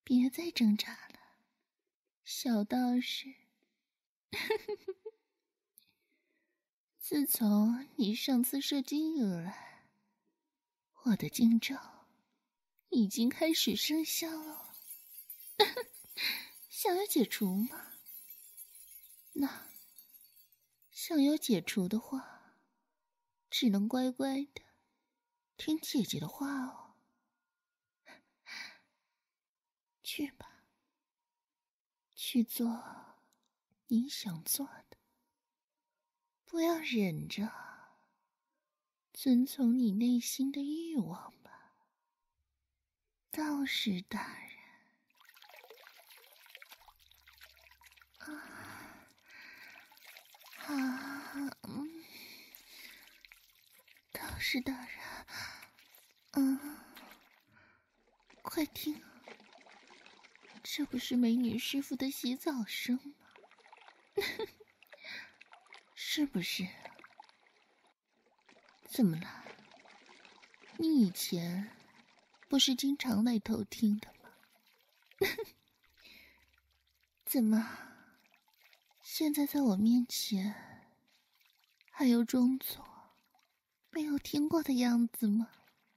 别再挣扎了，小道士。自从你上次射精以来，我的禁咒已经开始生效了。想要解除吗？那想要解除的话，只能乖乖的听姐姐的话哦。去吧，去做你想做的，不要忍着，遵从你内心的欲望吧，道士大人。道士大人，快听，这不是美女师傅的洗澡声吗？是不是？怎么了？你以前不是经常来偷听的吗？怎么现在在我面前还要装作没有听过的样子吗？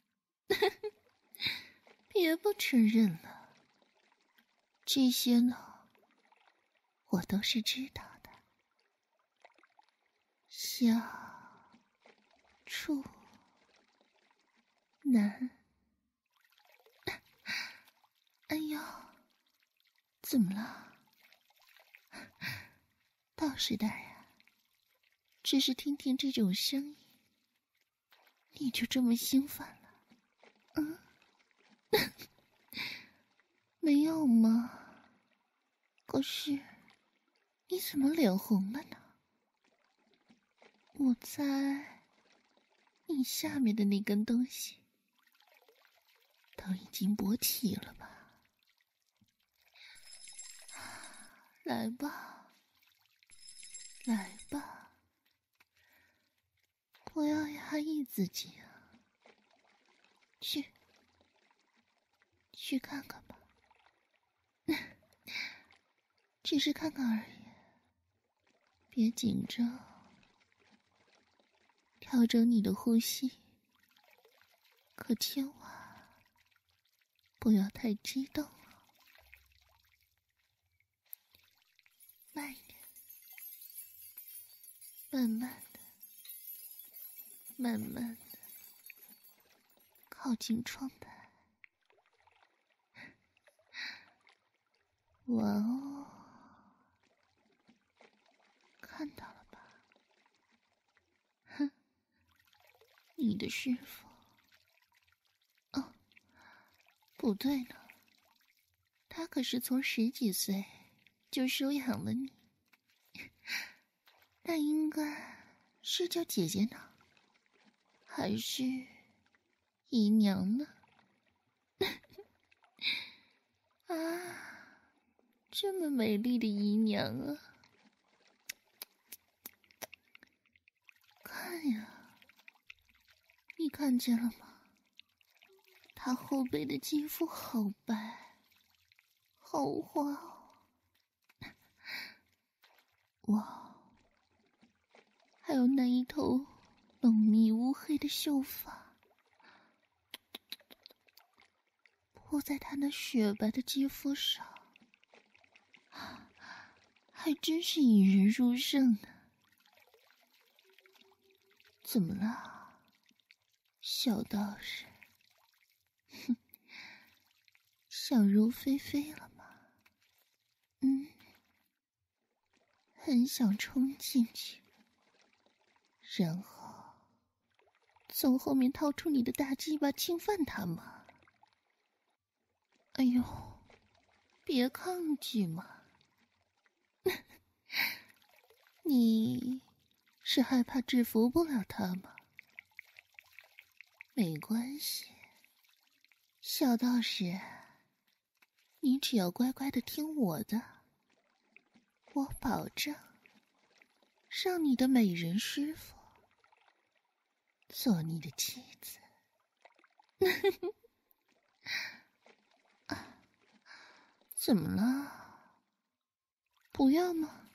别不承认了，这些呢我都是知道的。小处男。哎呦，怎么了？道士大人，只是听听这种声音，你就这么兴奋了？没有吗？可是你怎么脸红了呢？我猜你下面的那根东西都已经勃起了吧？来吧，来吧，不要压抑自己啊！去看看吧，只是看看而已，别紧张，调整你的呼吸，可千万不要太激动了，慢一点，慢慢的，慢慢的靠近窗台。哇哦，看到了吧？哼，你的师傅。哦，不对呢，他可是从10几岁就收养了你，那应该是叫姐姐呢，还是姨娘呢？啊，这么美丽的姨娘啊！看呀，你看见了吗？她后背的肌肤好白，好滑哦！哇，还有那一头浓密乌黑的秀发，铺在她那雪白的肌肤上，还真是引人入胜呢。怎么了，小道士？哼，想入非非了吗？很想冲进去，然后从后面掏出你的大鸡巴侵犯他吗？哎呦，别抗拒嘛！你是害怕制服不了他吗？没关系，小道士，你只要乖乖的听我的，我保证让你的美人师傅做你的妻子。 怎么了？不要吗？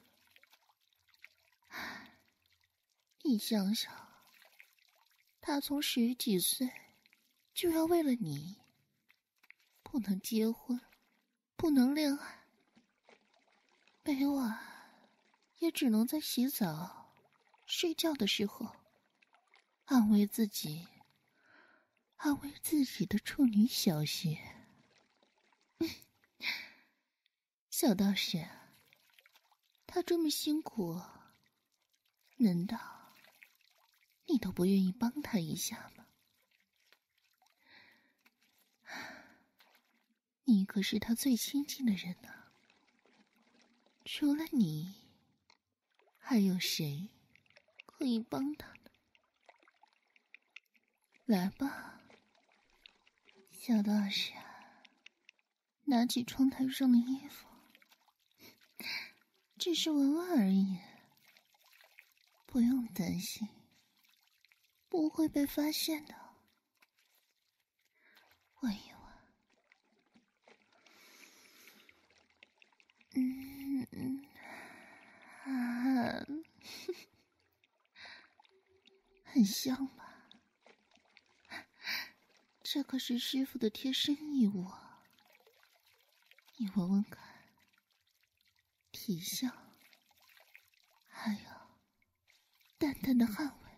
你想想，他从10几岁就要为了你，不能结婚，不能恋爱，每晚也只能在洗澡、睡觉的时候安慰自己的处女小穴。小道士，他这么辛苦，难道你都不愿意帮他一下吗？你可是他最亲近的人呢，除了你，还有谁可以帮他呢？来吧，小道士，拿起窗台上的衣服，只是闻闻而已，不用担心，不会被发现的。闻一闻，很香吧？这可是师傅的贴身衣物啊，你闻闻看，体香，还有淡淡的汗味，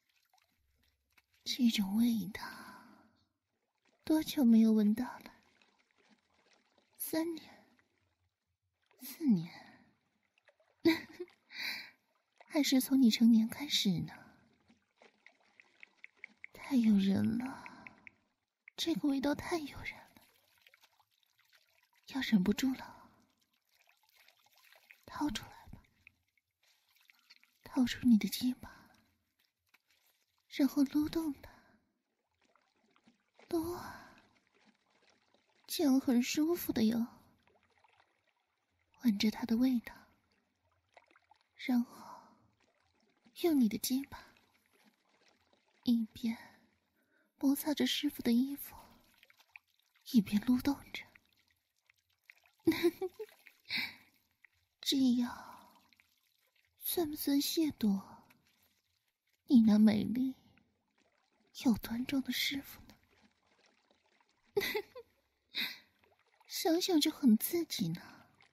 这种味道多久没有闻到了？3年，4年，还是从你成年开始呢？太诱人了，这个味道太诱人了，要忍不住了，掏出来吧，掏出你的鸡巴，然后撸动它，撸啊，这样很舒服的哟。闻着它的味道，然后用你的鸡巴一边摩擦着师傅的衣服，一边撸动着。这样算不算亵渎你那美丽又端庄的师傅呢？想想就很刺激呢。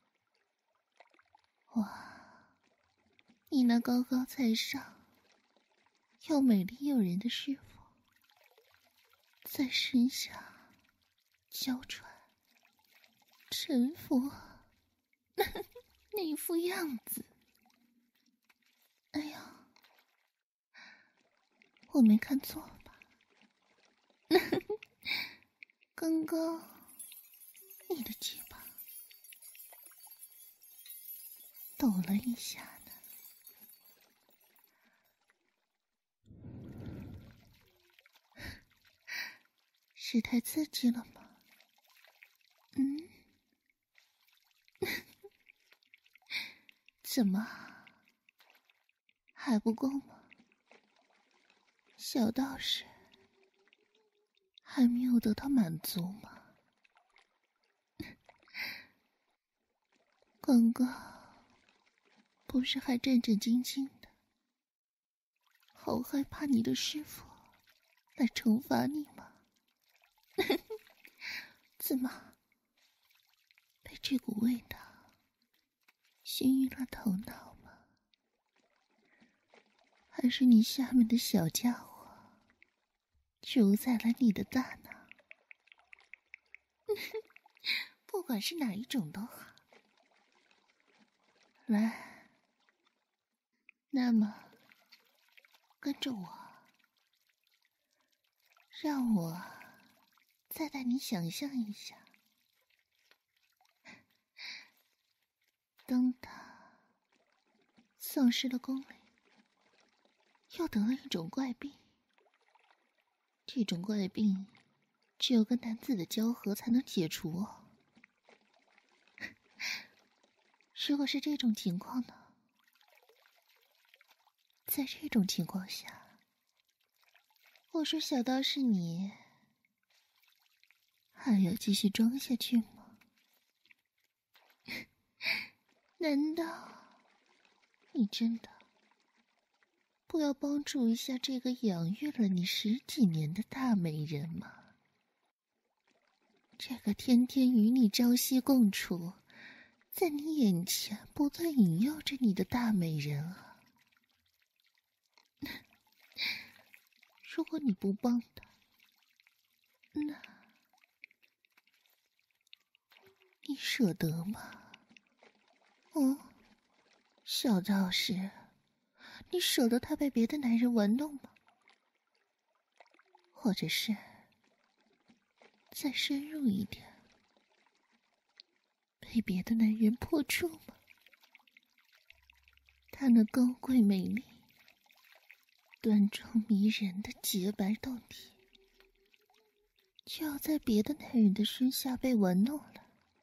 哇，你那高高在上又美丽诱人的师傅在身下娇喘臣服那副样子，哎呀，我没看错吧？刚刚你的鸡巴抖了一下呢。是太刺激了吗？怎么还不够吗？小道士还没有得到满足吗？刚刚不是还战战兢兢的，好害怕你的师傅来惩罚你吗？怎么被这股味道熏晕了头脑吗？还是你下面的小家伙主宰了你的大脑？不管是哪一种都好。来，那么跟着我，让我再带你想象一下，当他丧失了功力，又得了一种怪病，这种怪病只有跟男子的交合才能解除哦。如果是这种情况呢？在这种情况下，我说小道士你还要继续装下去吗？ 难道你真的不要帮助一下这个养育了你10几年的大美人吗？这个天天与你朝夕共处，在你眼前不断引诱着你的大美人啊！如果你不帮他，那你舍得吗？小道士，你舍得他被别的男人玩弄吗？或者是再深入一点，被别的男人破处吗？他那高贵美丽、端庄迷人的洁白胴体，就要在别的男人的身下被玩弄了。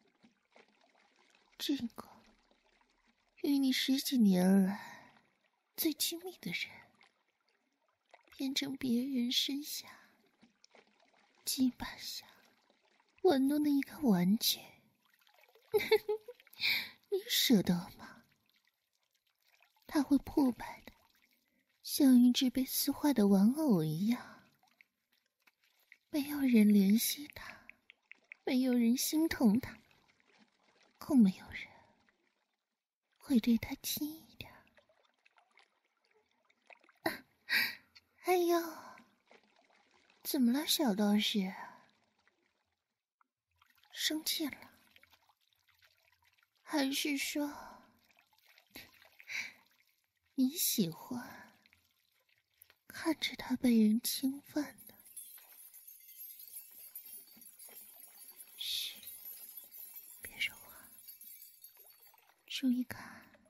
这个与你10几年来最亲密的人，变成别人身下、鸡巴下玩弄的一个玩具，你舍得吗？他会破败的，像一只被撕坏的玩偶一样，没有人怜惜他，没有人心疼他，更没有人会对他轻一点。哎呦，怎么了，小道士？生气了？还是说你喜欢看着他被人侵犯呢？嘘，别说话，注意看。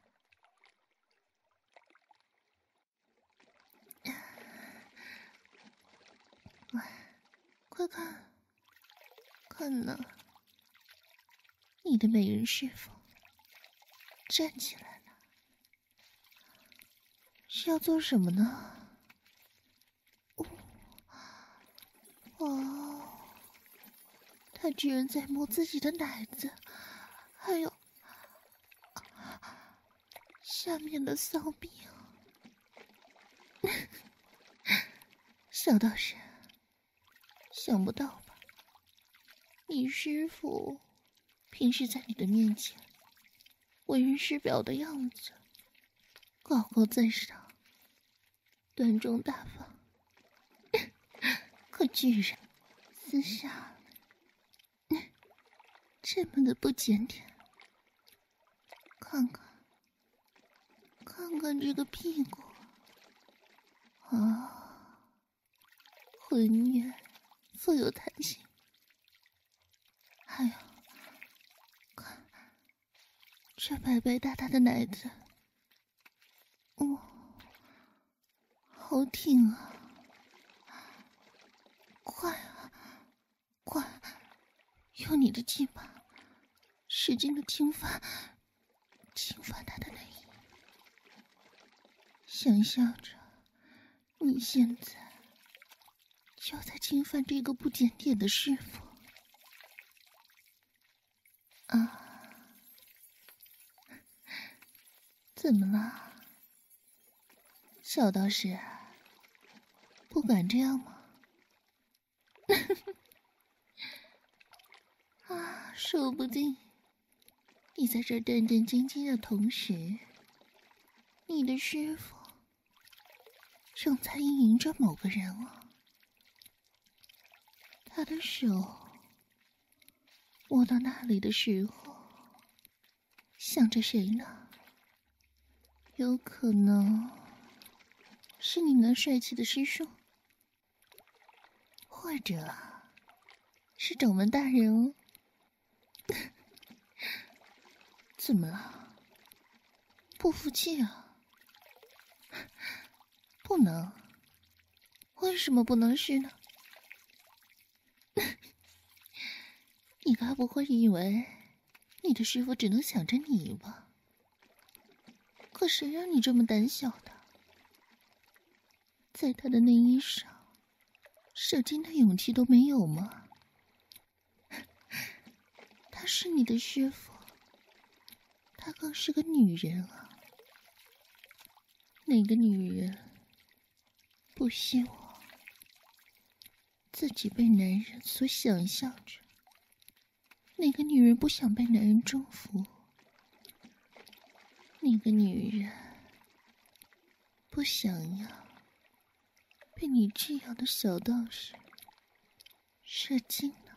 喂，快看，看呢，你的美人师傅站起来了，是要做什么呢？哦，他居然在摸自己的奶子，还有下面的骚逼。小道士，想不到吧？你师父平时在你的面前为人师表的样子，高高在上，端庄大方，可居然私下这么的不检点。看看，看看这个屁股啊，浑圆，富有弹性。还有，看这白白大大的奶子，好挺啊！快啊，快，用你的鸡巴使劲的侵犯他的内衣，想象着你现在就在侵犯这个不检点的师傅啊！怎么了，小道士？不敢这样吗？啊，说不定你在这战战兢兢的同时，你的师傅正在意淫着某个人哦。他的手摸到那里的时候，想着谁呢？有可能是你那帅气的师叔，或者是掌门大人哦。怎么了？不服气啊？不能？为什么不能是呢？你该不会以为你的师傅只能想着你吧？可谁让你这么胆小的，在他的内衣上射精的勇气都没有吗？他是你的师傅， 她更是个女人啊。哪个女人不希望自己被男人所想象着？哪个女人不想被男人征服？哪个女人不想要被你这样的小道士射精呢？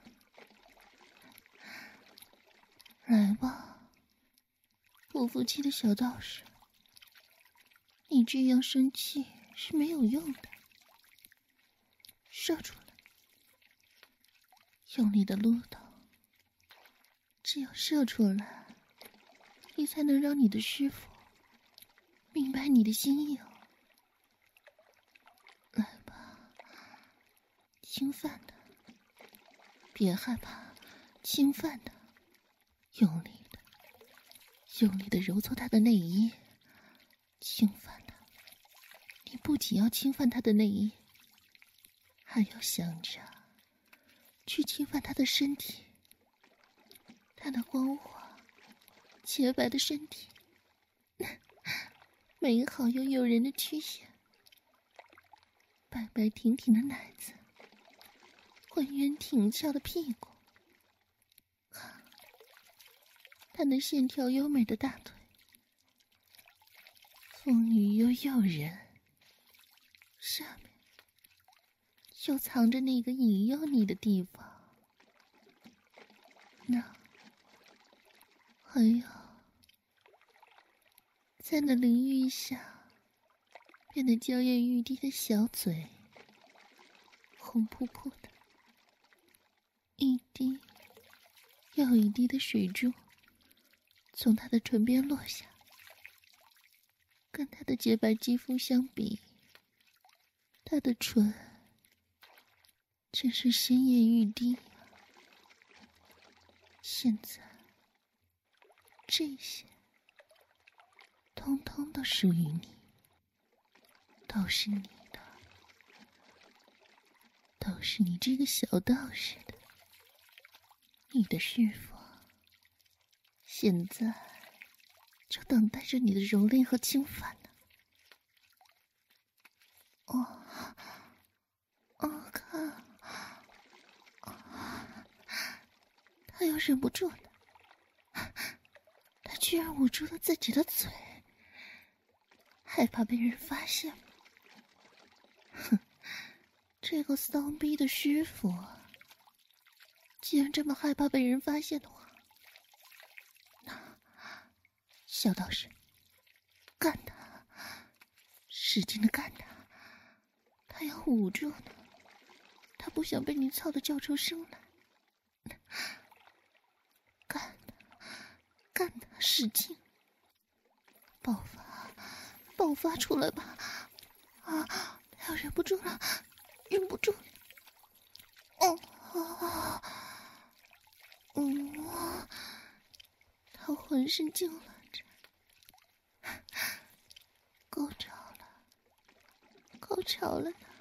来吧，不服气的小道士，你这样生气是没有用的。射出来，用力的撸头，只有射出来，你才能让你的师傅明白你的心意哦。来吧，侵犯他，别害怕，侵犯他，用力的揉搓他的内衣，侵犯他。你不仅要侵犯他的内衣，还要想着去侵犯他的身体，他的光滑洁白的身体，美好又诱人的曲线，白白挺挺的奶子，浑圆挺翘的屁股，他那线条优美的大腿，丰腴又诱人，下面就藏着那个引诱你的地方。那还有，在那淋浴下变得娇艳欲滴的小嘴，红扑扑的，一滴又一滴的水珠从他的唇边落下，跟他的洁白肌肤相比，他的唇真是鲜艳欲滴啊。现在这些通通都属于你，都是你的，都是你这个小道士的。你的师傅现在就等待着你的蹂躏和侵犯呢。看，他又忍不住了，他居然捂住了自己的嘴，害怕被人发现。哼，这个骚逼的师傅，既然这么害怕被人发现的话，那小道士，干他，使劲的干他，他要捂住呢，他不想被你操得叫出声来。干他，使劲，爆发出来吧！啊，他要忍不住了，忍不住了。他浑身痉挛着，高潮了呢！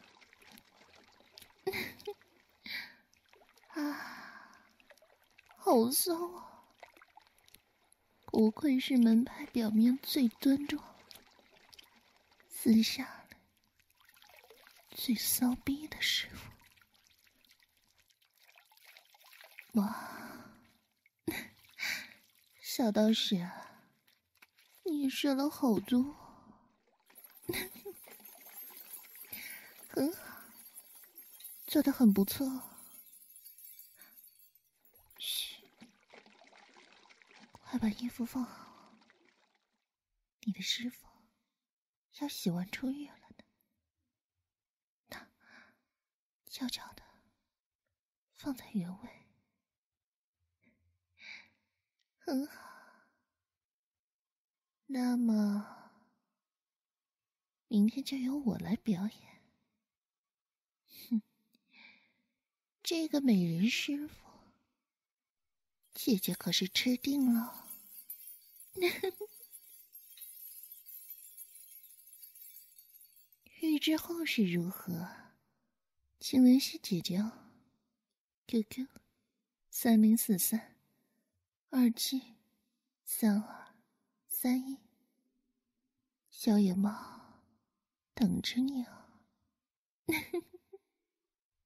好骚啊！不愧是门派表面最端庄，私下里最骚逼的师傅。哇，小道士啊，你也射了好多，很好，做得很不错。嘘，快把衣服放好，你的师傅要洗完出浴了呢。那悄悄的放在原位，很好。那么明天就由我来表演。哼，这个美人师傅，姐姐可是吃定了。欲知后事如何，请联系姐姐哦。QQ：30432732。 3、1，小野猫等着你啊！